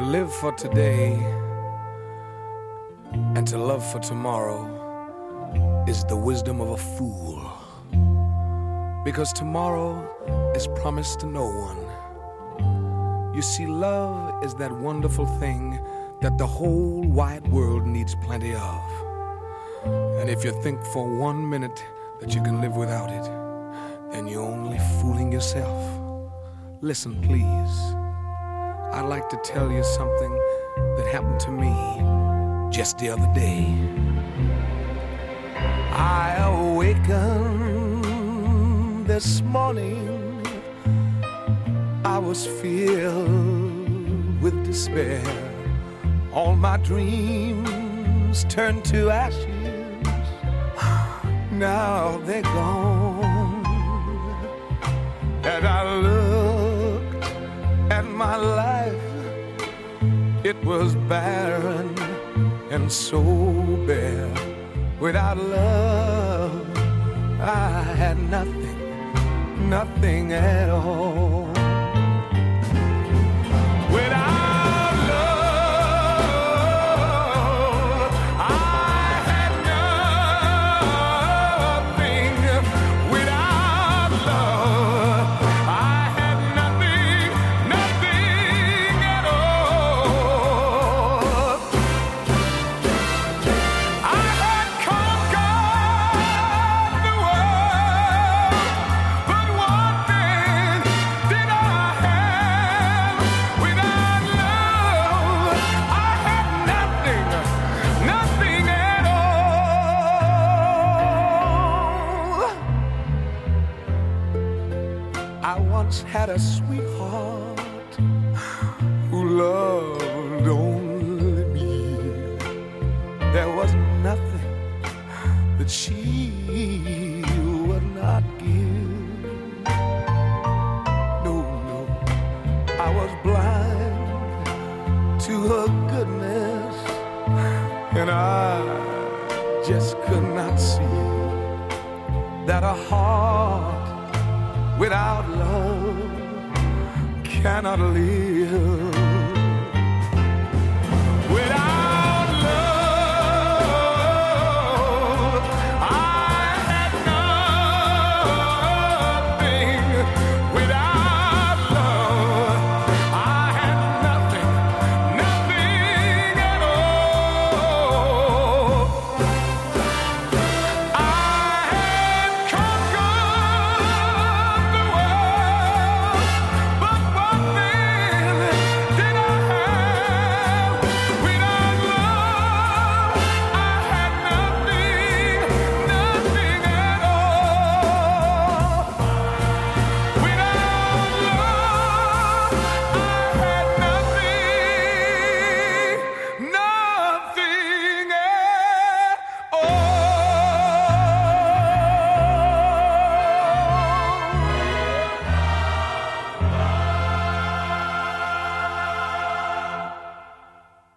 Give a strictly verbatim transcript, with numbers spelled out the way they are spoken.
live for today and to love for tomorrow is the wisdom of a fool. Because tomorrow is promised to no one. You see, love is that wonderful thing that the whole wide world needs plenty of. And if you think for one minute that you can live without it, then you're only fooling yourself. Listen, please. I'd like to tell you something that happened to me just the other day. I awakened this morning. I was filled with despair. All my dreams turned to ashes. Now they're gone. And I looked at my life. It was barren and so bare. Without love, I had nothing, nothing at all. Without love, I had nothing. Without love, I had nothing, nothing at all. I had conquered the world, but one thing did I have. Without love, I had nothing, nothing at all. I once had a sweetheart who loved only me. There was nothing that she would not give. No, no, I was blind to her goodness, and I just could not see that a heart without love cannot live.